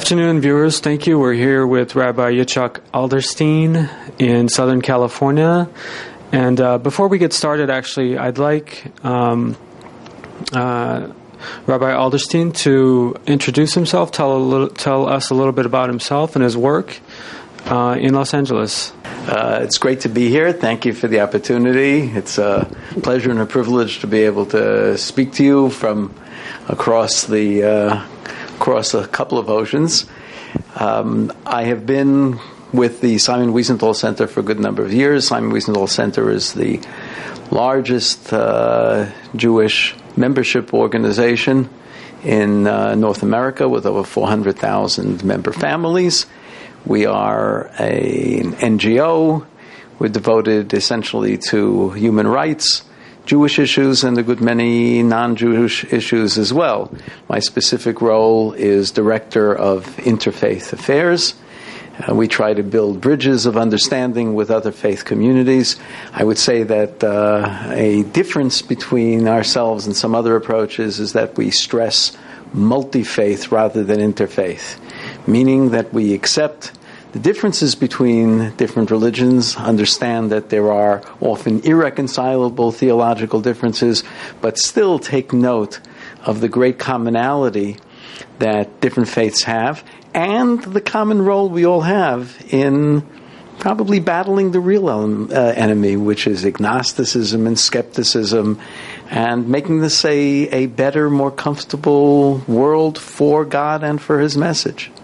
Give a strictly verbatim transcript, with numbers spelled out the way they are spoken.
Afternoon, viewers. Thank you. We're here with Rabbi Yitzhak Alderstein in Southern California. And uh, before we get started, actually, I'd like um, uh, Rabbi Alderstein to introduce himself, tell, a little, tell us a little bit about himself and his work uh, in Los Angeles. Uh, it's great to be here. Thank you for the opportunity. It's a pleasure and a privilege to be able to speak to you from across the uh, across a couple of oceans. Um, I have been with the Simon Wiesenthal Center for a good number of years. Simon Wiesenthal Center is the largest uh, Jewish membership organization in uh, North America with over four hundred thousand member families. We are a, an N G O. We're devoted essentially to human rights, Jewish issues, and a good many non-Jewish issues as well. My specific role is Director of Interfaith Affairs. Uh, we try to build bridges of understanding with other faith communities. I would say that uh, a difference between ourselves and some other approaches is that we stress multi-faith rather than interfaith, meaning that we accept the differences between different religions, understand that there are often irreconcilable theological differences, but still take note of the great commonality that different faiths have and the common role we all have in probably battling the real uh, enemy, which is agnosticism and skepticism, and making this a, a better, more comfortable world for God and for His message.